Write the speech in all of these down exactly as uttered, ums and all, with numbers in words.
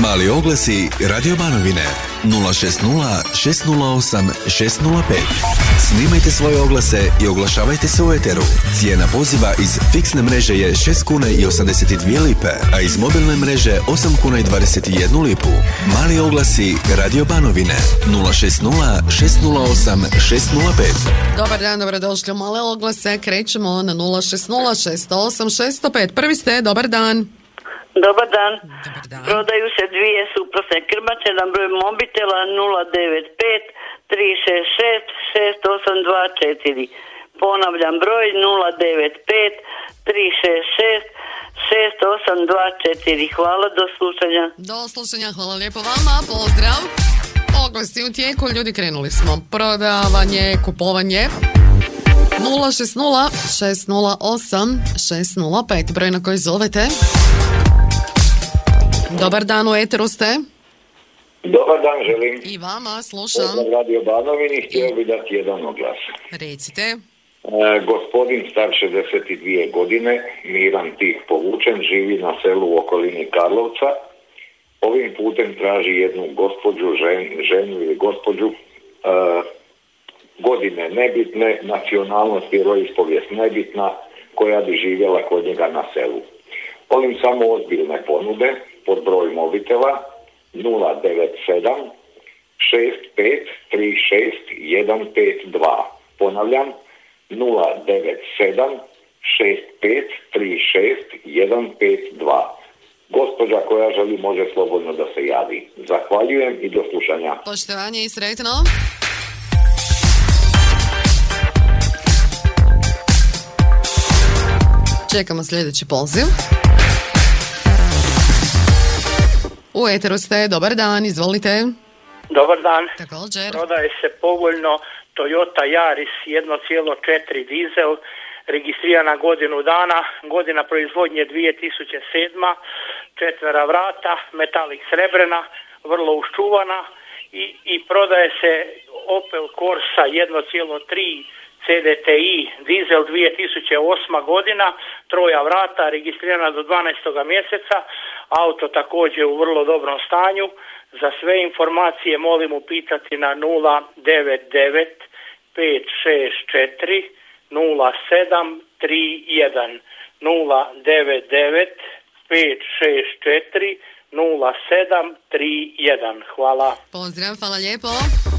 Mali oglasi Radio Banovine nula šest nula šest nula osam šest nula pet. Snimajte svoje oglase i oglašavajte se u eteru. Cijena poziva iz fiksne mreže je šest kuna i osamdeset dvije lipe, a iz mobilne mreže osam kuna i dvadeset jednu lipu. Mali oglasi Radio Banovine nula šest nula šest nula osam šest nula pet. Dobar dan, dobrodošli u Male oglase. Krećemo na nula šest nula šest osam šest nula pet. Prvi ste, dobar dan. Dobar dan. Dobar dan. Prodaju se dvije suprotne krmače na broj mobitela nula devet pet tri šest šest šest osam dva četiri. Ponavljam broj nula devet pet tri šest šest šest osam dva četiri. Hvala, do slušanja. Do slušanja, hvala lijepo vama, pozdrav. Oglasi u tijeku, ljudi, krenuli smo. Prodavanje, kupovanje. nula šest nula šest nula osam šest nula pet, broj na koji zovete. Dobar dan, u eteru ste. Dobar dan, želim. I vama, slušam. Pozdrav Radio Banovini, htio bi dati jedan oglas. Recite. E, gospodin star šezdeset dvije godine, miran, tih, povučen, živi na selu u okolini Karlovca. Ovim putem traži jednu gospođu, žen, ženu ili gospođu, e, godine nebitne, nacionalnost i vjeroispovijest nebitna, koja bi živjela kod njega na selu. Molim samo ozbiljne ponude pod broj mobitela nula devet sedam šest pet tri šest jedan pet dva. Ponavljam, nula devet sedam šest pet tri šest jedan pet dva. Gospođa koja želi može slobodno da se javi. Zahvaljujem i do slušanja. Poštovanje i sretno. Čekamo sljedeći poziv. U eteru ste, dobar dan, izvolite. Dobar dan. Također. Prodaje se povoljno Toyota Yaris jedan zarez četiri dizel, registrirana godinu dana, godina proizvodnje dvije tisuće sedma, četvera vrata, metalik srebrena, vrlo uščuvana i, i prodaje se Opel Corsa jedan zarez tri C D T I dizel dvije tisuće osma godina, troja vrata, registrirana do dvanaestog mjeseca, auto također u vrlo dobrom stanju. Za sve informacije molim upitati na nula devet devet pet šest četiri nula sedam tri jedan, nula devet devet pet šest četiri nula sedam tri jedan. Hvala. Pozdrav, hvala lijepo.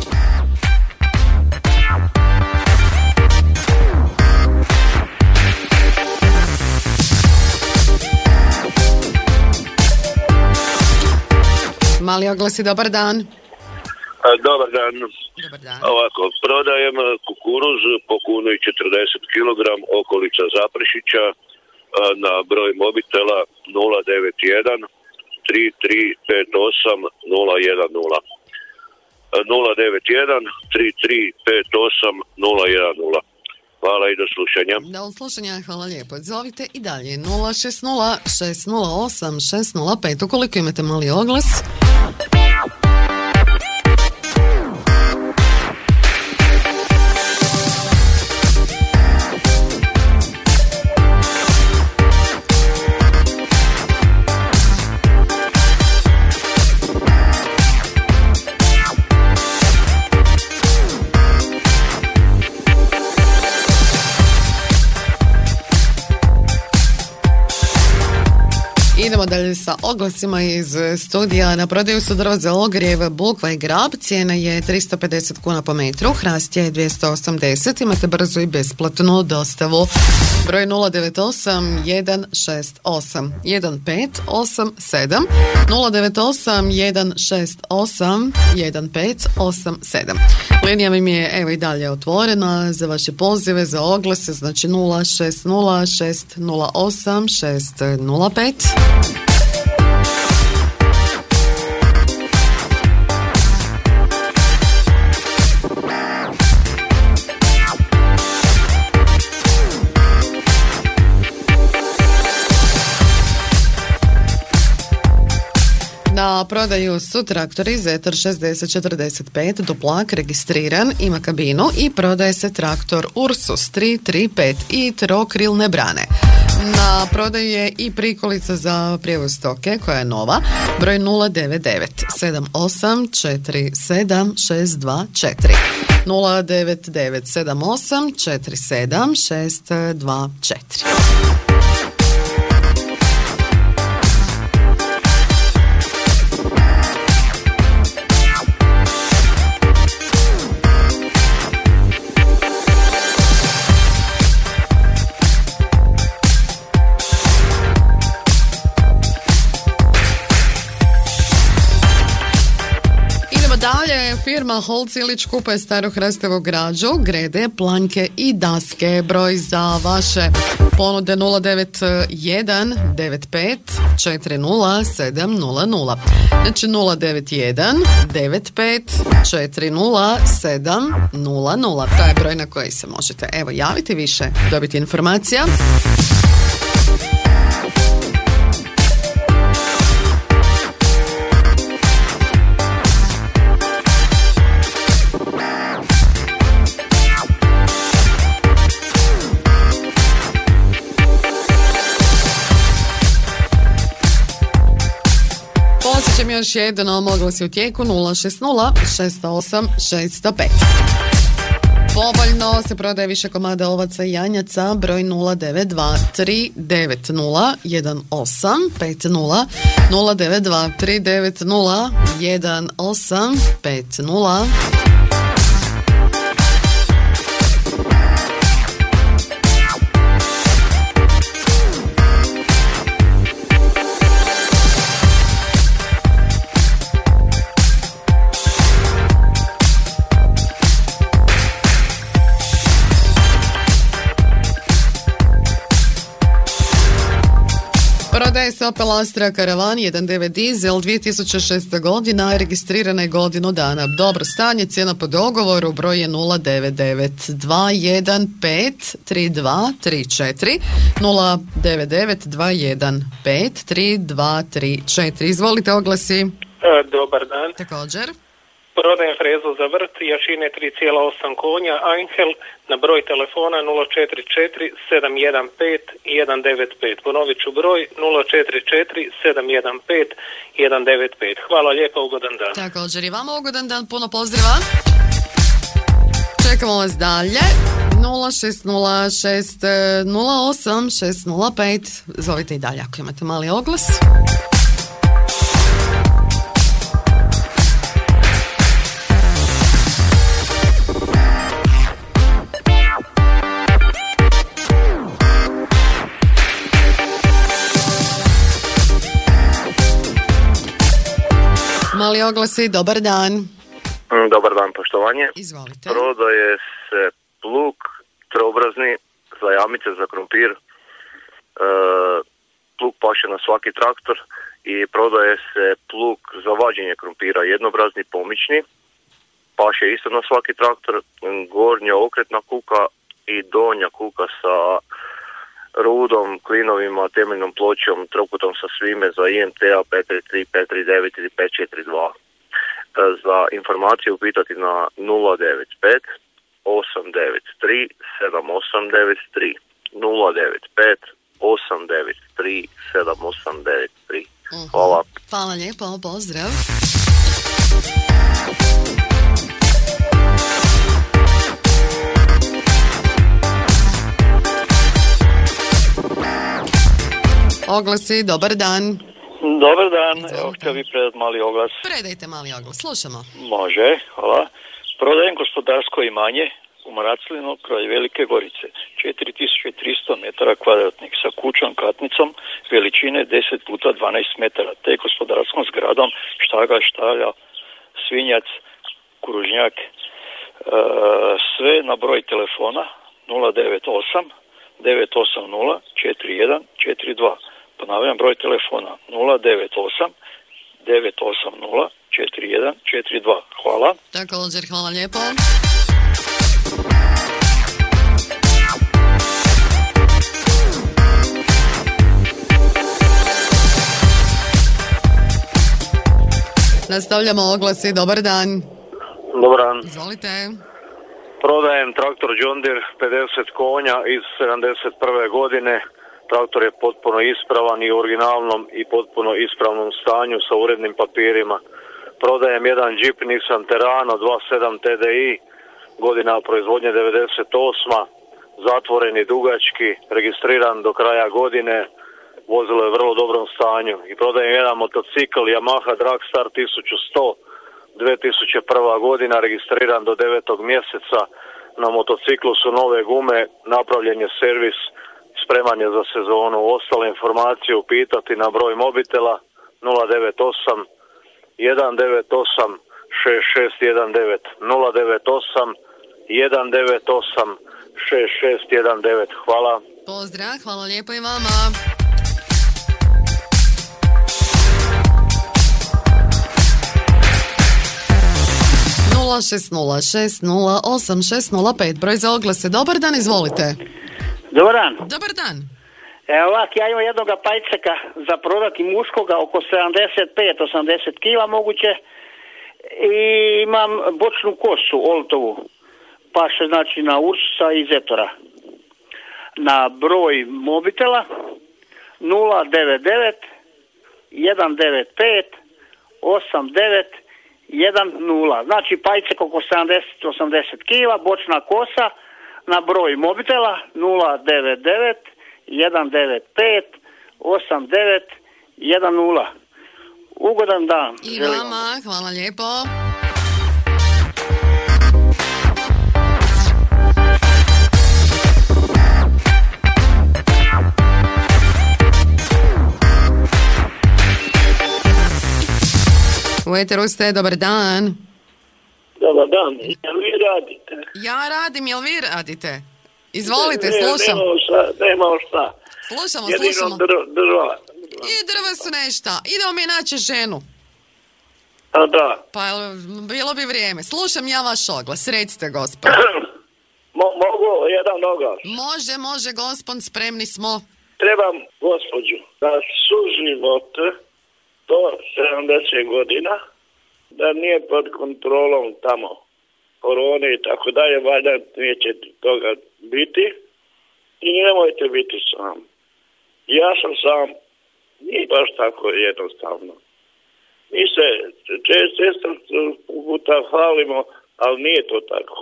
Mali oglasi, dobar dan. Dobar dan. Dobar dan. Ovako, prodajem kukuruz po kunu i četrdeset kilograma, okolica Zaprešića, na broj mobitela nula devet jedan tri tri pet osam nula jedan nula. nula devet jedan tri tri pet osam nula jedan nula. Hvala i do slušanja. Do slušanja, hvala lijepo. Zovite i dalje nula šest nula šest nula osam šest nula pet ukoliko imate mali oglas. Idemo dalje sa oglasima iz studija. Na prodaju su drvo za ogrjev, bukva i grab. Cijena je tristo pedeset kuna po metru, hrast je dvjesto osamdeset. Imate brzo i besplatnu dostavu. Broj nula devet osam jedan šest osam jedan pet osam sedam, nula devet osam jedan šest osam jedan pet osam sedam. Linija mi je evo i dalje otvorena za vaše pozive, za oglase, znači nula šest nula šest nula osam šest nula pet. Na prodaju su traktori Zetor šezdeset četrdeset pet, duplak, registriran, ima kabinu i prodaje se traktor Ursus tri tri pet i trokrilne brane. Na prodaju je i prikolica za prijevoz stoke koja je nova, broj nula devet devet sedam osam četiri sedam šest dva četiri. nula devet devet sedam osam četiri sedam šest dva četiri. Dalje, firma Holc Ilić kupuje staru hrastovu građu, grede, planjke i daske. Broj za vaše ponude nula devet jedan devet pet četiri nula sedam nula nula. Znači nula devet jedan devet pet četiri nula sedam nula nula. To je broj na koji se možete evo javiti više, dobiti informacija. Posjećam još jedan, ali mogla si u tijeku nula šest nula šest osam šest pet. Povoljno se prodaje više komada ovaca i janjaca, broj nula devet dva tri devet nula jedan osam pet nula, nula devet dva tri devet nula jedan osam pet nula. Prodaje se Opel Astra Karavan jedan devet dizel dvije tisuće šeste godina, registrirana je godinu dana. Dobro stanje, cijena po dogovoru, broj je nula devet devet dva jedan pet tri dva tri četiri, nula devet devet dva jedan pet tri dva tri četiri. Izvolite oglasi. E, dobar dan. Također. Prodajem frezu za vrt, jačine tri zarez osam konja, Einhell, na broj telefona nula četiri četiri sedam jedan pet jedan devet pet. Ponovit ću broj nula četiri četiri sedam jedan pet jedan devet pet. Hvala lijepo, ugodan dan. Također i vama ugodan dan, puno pozdrava. Čekamo vas dalje. nula šest nula šest nula osam šest nula pet. Zovite i dalje ako imate mali oglas. Mali oglasi, dobar dan. Dobar dan, poštovanje. Izvolite. Prodaje se plug trobrazni za jamice, za krompir. E, plug paše na svaki traktor i prodaje se plug za vađenje krompira, jednobrazni pomični. Paše isto na svaki traktor, gornja okretna kuka i donja kuka sa rudom, klinovima, temeljnom pločom, trokutom sa svime za I M T-a pet tri tri, pet tri devet ili pet četiri dva. Za informaciju pitati na nula devet pet osam devet tri sedam osam devet tri, nula devet pet osam devet tri sedam osam devet tri. Hvala. Hvala lijepo, pozdrav. Oglasi, dobar dan. Dobar dan, Izvolite. evo htio bi predat mali oglas. Predajte mali oglas, slušamo. Može, hvala. Prodajem gospodarsko imanje u Maraclinu kraj Velike Gorice, četiri tisuće tristo metara kvadratnih sa kućom, katnicom, veličine deset puta dvanaest metara, te gospodarskom zgradom, štaga, štalja, svinjac, kružnjak, e, sve na broj telefona nula devet osam devet osam nula četiri jedan četiri dva. Ponavljam broj telefona nula devet osam devet osam nula četiri jedan četiri dva. Hvala. Također, hvala lijepo. Nastavljamo oglasi, dobar dan. Dobar dan. Izvolite. Prodajem traktor John Deere pedeset konja iz sedamdeset prve godine. Traktor je potpuno ispravan i u originalnom i potpuno ispravnom stanju sa urednim papirima. Prodajem jedan Jeep Nissan Terrano dvadeset sedam T D I, godina proizvodnje devedeset osma, zatvoren i dugački, registriran do kraja godine, vozilo je u vrlo dobrom stanju. I prodajem jedan motocikl Yamaha Dragstar tisuću sto, dvije tisuće prva godina, registriran do devetog mjeseca. Na motociklu su nove gume, napravljen je servis, spreman je za sezonu. Ostale informacije upitati na broj mobitela nula devet osam jedan devet osam šest šest jedan devet, nula devet osam jedan devet osam šest šest jedan devet. Hvala. Pozdrav, hvala lijepo i vama. nula šest nula šest nula osam šest nula pet, broj za oglase. Dobar dan, izvolite. Dobar dan. Dobar dan. Evo ovak, ja imam jednoga pajceka za prodati muškoga oko sedamdeset pet osamdeset kila moguće i imam bočnu kosu oltovu, paše znači na Ursusa i Zetora. Na broj mobitela nula devet devet jedan devet pet osam devet jedan nula. Znači pajcek oko sedamdeset osamdeset kila, bočna kosa, na broj mobitela nula devet devet jedan devet pet osam devet jedan nula. Ugodan dan. I vama, hvala lijepo. U eteru ste, dobar dan. Dobar dan, jel vi radite? Ja radim, jel vi radite? Izvolite, ne, slušam. Nemamo šta, nemamo šta. Slušamo, Jedino slušamo. Drva, drva. I drva su nešta. Idemo mi naći ženu. A da. Pa bilo bi vrijeme. Slušam ja vaš oglas. Recite, gospod. Mo, mogu jedan oglas? Može, može, gospod, spremni smo. Trebam gospođu da su život do sedamdeset godina, da nije pod kontrolom tamo korone i tako dalje, valjda neće toga biti i nemojte biti sam. Ja sam sam, nije baš tako jednostavno. Mi se često puta hvalimo, ali nije to tako.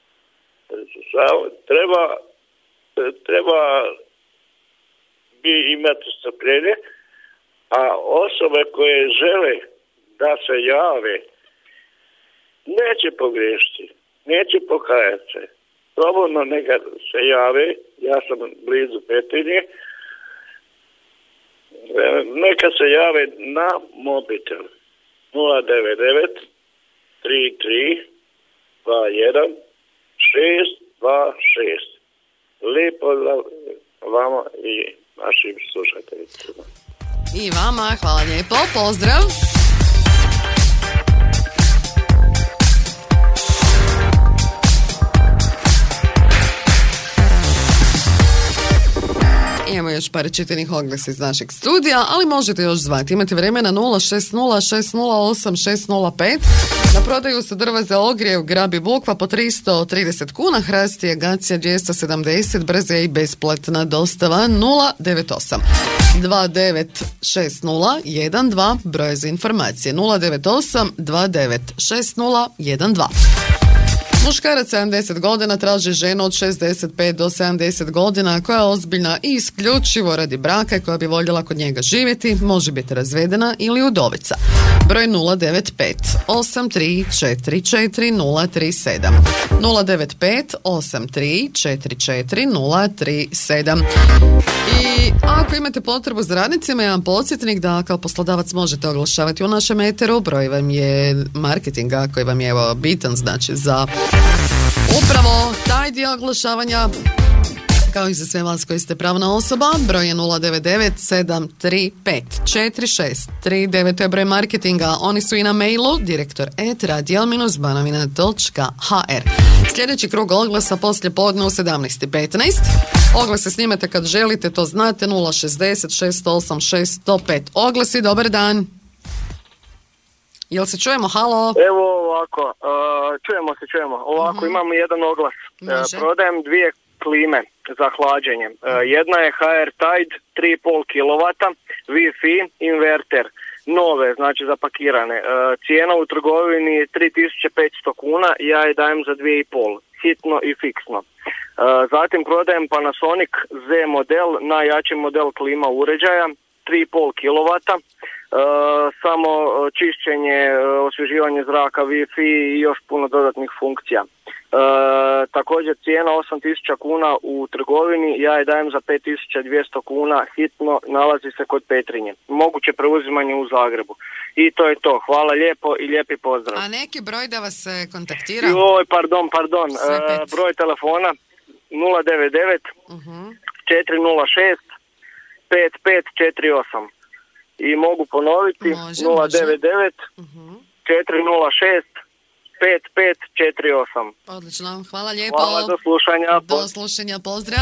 Treba, treba bi imati strpljenje, a osobe koje žele da se jave neće pogriješiti, neće pokajati se. Slobodno neka se jave, ja sam blizu Petrinje, neka se jave na mobitel nula devet devet tri tri dva jedan šest dva šest. Lijepo vama i našim slušateljima. I vama, hvala lijepo, pozdrav. Imamo još par čitanih oglasa iz našeg studija, ali možete još zvati. Imate vremena nula šest nula šest nula osam šest nula pet. Na prodaju se drva za ogrjev Grab i Bukva po tristo trideset kuna, hrast i agacija dvjesto sedamdeset, brza i besplatna dostava nula devet osam dva devet šest nula jedan dva, broj za informacije nula devet osam dva devet šest nula jedan dva. Muškarac sedamdeset godina traži ženu od šezdeset pet do sedamdeset godina koja je ozbiljna i isključivo radi braka i koja bi voljela kod njega živjeti, može biti razvedena ili udovica. Broj nula devet pet osam tri četiri četiri nula tri sedam nula devet pet osam tri četiri četiri nula tri sedam. I ako imate potrebu za radnicima, jedan podsjetnik da kao poslodavac možete oglašavati u našem eteru. Broj vam je marketinga koji vam je evo bitan, znači za upravo taj dio oglašavanja, kao i za sve vas koji ste pravna osoba. Broj je nula devet devet sedam tri pet četiri šest tri devet, to je broj marketinga. Oni su i na mailu direktor et radio banovina točka ha er. Sljedeći krug oglasa poslije podne u sedamnaest i petnaest. Oglase snimate kad želite, to znate, nula šezdeset šest osam šest sto pet. Oglasi, dobar dan. Jel se čujemo? Halo? Evo ovako, uh, čujemo se, čujemo. Ovako, uh-huh. imamo jedan oglas. Uh, prodajem dvije klime za hlađenje. Uh, jedna je H R Tide tri i pol kilovata, Wi-Fi, inverter. Nove, znači zapakirane. Uh, cijena u trgovini je tri tisuće petsto kuna, ja je dajem za dvije i pol. Hitno i fiksno. Uh, zatim prodajem Panasonic Z model, najjači model klima uređaja, tri i pol kilovata. Uh, samo čišćenje, uh, osvježivanje zraka, Wi-Fi i još puno dodatnih funkcija. Uh, također cijena osam tisuća kuna u trgovini, ja je dajem za pet tisuća dvjesto kuna, hitno, nalazi se kod Petrinje. Moguće preuzimanje u Zagrebu. I to je to. Hvala lijepo i lijepi pozdrav. A neki broj da vas se kontaktira? Joj, pardon, pardon. Uh, broj telefona nula devet devet uh-huh. četiri nula šest pet pet četiri osam. I mogu ponoviti može, nula devet devet uh-huh. četiri nula šest pet pet četiri osam. Odlično, hvala lijepo. Hvala, do slušanja. Do slušanja, pozdrav.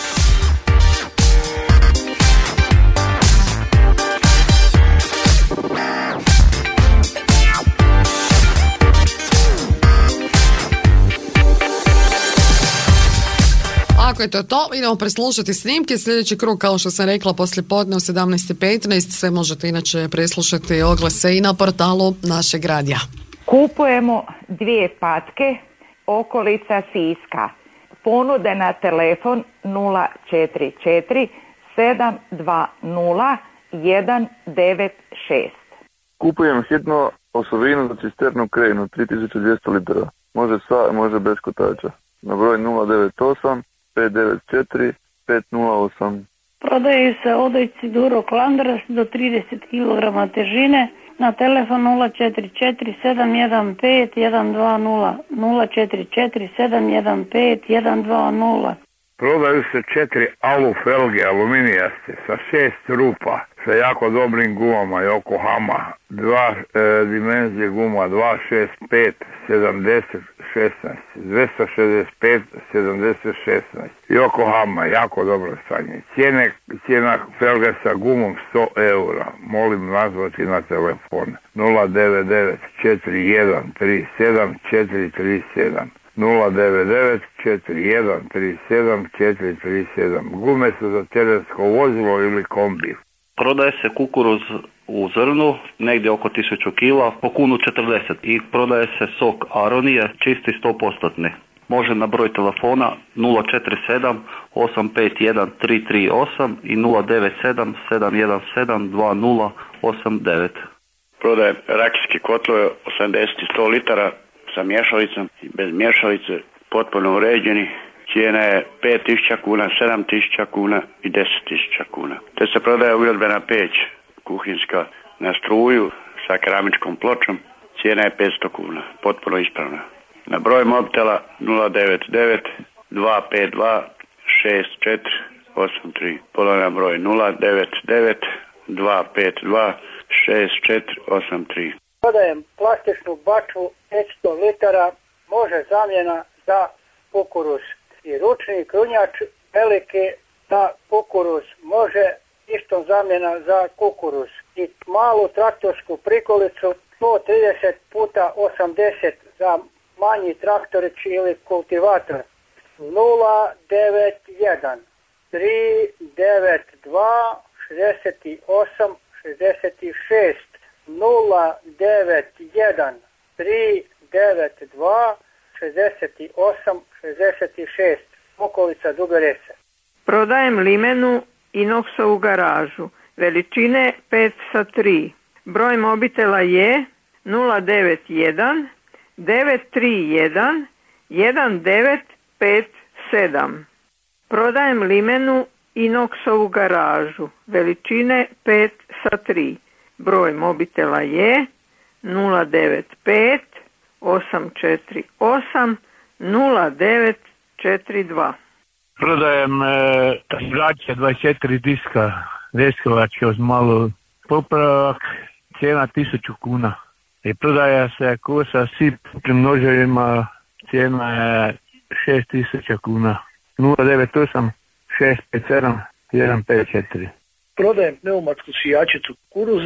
Ako je to to, idemo preslušati snimke. Sljedeći krug, kao što sam rekla, poslije podne u sedamnaest i petnaest. Sve možete inače preslušati oglase i na portalu našeg radija. Kupujemo dvije patke, okolica Siska. Ponude na telefon nula četiri četiri sedam dva nula jedan devet šest. Kupujem hitno osovinu za cisternu krenu, tri tisuće dvjesto litara. Može sa, može bez kotača. Na broj nula devet osam pet devet četiri pet nula osam. Prodaju se odojci Duro Klandras do trideset kilograma težine na telefon nula četiri četiri sedam jedan pet jedan dva nula nula četiri četiri sedam jedan pet jedan dva nula. Prodaju se četiri alu felge aluminijaste sa šest rupa sa jako dobrim gumama Yokohama, dva e, dimenzije guma dva šest pet sedamdeset šesnaest, dvjesto šezdeset pet sedamdeset šesnaest. Yokohama, jako dobro stanje. Cijene, cijena felge sa gumom sto eura. Molim nazvati na telefon nula devet devet četiri jedan tri sedam četiri tri sedam. nula devet devet četiri jedan tri sedam četiri tri sedam. Gume su za terensko vozilo ili kombi. Prodaje se kukuruz u zrnu, negdje oko tisuću kila, po kunu četrdeset. I prodaje se sok aronije, čisti sto posto. Može na broj telefona nula četiri sedam osam pet jedan tri tri osam i nula devet sedam sedam jedan sedam dva nula osam devet. Prodaje rakijske kotlove osamdeset i sto litara sa mješalicom i bez mješalice, potpuno uređeni. Cijena je pet tisuća kuna, sedam tisuća kuna i deset tisuća kuna. Te se prodaje ugradbena peć kuhinska na struju sa keramičkom pločom. Cijena je petsto kuna, potpuno ispravna. Na broj mobitela nula devet devet dva pet dva šest četiri osam tri. Ponovno broj nula devet devet dva pet dva šest četiri osam tri. Prodajem plastičnu bačvu petsto litara, može zamjena za kukuruz. I ručni krunjač veliki za kukuruz, može isto zamjena za kukuruz. I malu traktorsku prikolicu sto trideset puta osamdeset za manji traktorić ili kultivator. nula devet jedan tri devet dva šezdeset osam šezdeset šest. nula devet jedan tri devet dva šezdeset osam šezdeset šest. Okolica Duge Rese. Prodajem limenu Inoxovu garažu, veličine pet sa tri. Broj mobitela je nula devet jedan devet tri jedan jedan devet pet sedam. Prodajem limenu Inoxovu garažu, veličine pet sa tri. Broj mobitela je nula devet pet osam četiri osam nula devet četiri dva. Prodajem e, tabljače dvadeset četiri diska, deskovačke uz malu popravak, cijena tisuću kuna. I prodaje se kosa sip putim noževima, cijena je šest tisuća kuna. nula devet osam šest pet sedam jedan pet četiri. Prodajem pneumatsku sijačicu kukuruza,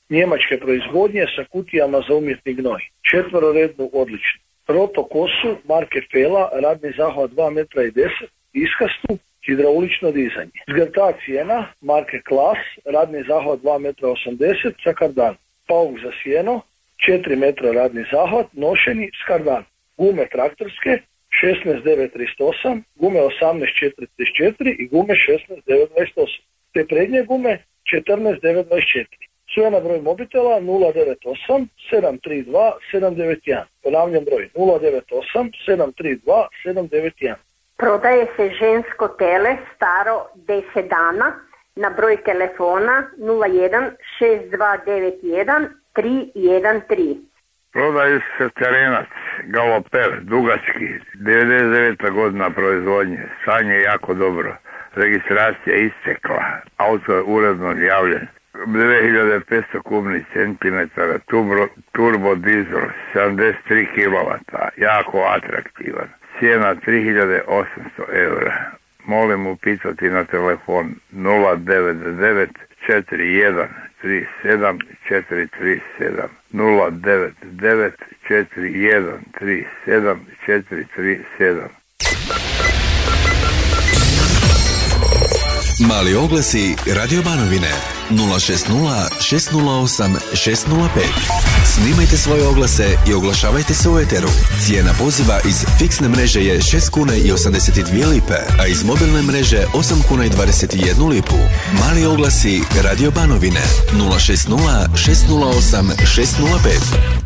njemačke proizvodnje sa kutijama za umjetni gnoj. Četverorednu odličnu. Proto kosu marke Fela, radni zahvat dva metra i deset, iskastu, hidraulično dizanje. Zgrta cijena marke Klas, radni zahvat dva metra osamdeset sa kardan. Pauk za sjeno, četiri metra radni zahvat, nošeni s kardan. Gume traktorske, šesnaest devet trideset osam, gume osamnaest četiri trideset četiri i gume šesnaest devet dvadeset osam. Te prednje gume četrnaest devet dvadeset četiri. Sve na broj mobitela nula devet osam sedam tri dva sedam devet jedan. Ponavljam broj nula devet osam sedam tri dva sedam devet jedan. Prodaje se žensko tele staro deset dana na broj telefona nula jedan šest dva devet jedan tri jedan tri. Prodaje se terenac, galoper, dugački, devedeset deveta godina proizvodnje, stanje jako dobro, registracija istekla, auto je uredno javljen, dvije hiljade petsto kubnih centimetara, turbo, turbo dizel, sedamdeset tri kilovata, jako atraktivan, cijena tri hiljade osamsto eura. Molim upitati na telefon nula devet devet četiri jedan tri sedam četiri tri sedam nula devet devet četiri jedan tri sedam četiri tri sedam. Mali oglasi Radio Banovine nula šest nula šest nula osam šest nula pet. Snimajte svoje oglase i oglašavajte se u eteru. Cijena poziva iz fiksne mreže je šest kuna i osamdeset dvije lipe, a iz mobilne mreže osam kuna i dvadeset jednu lipu. Mali oglasi Radio Banovine nula šest nula šest nula osam šest nula pet.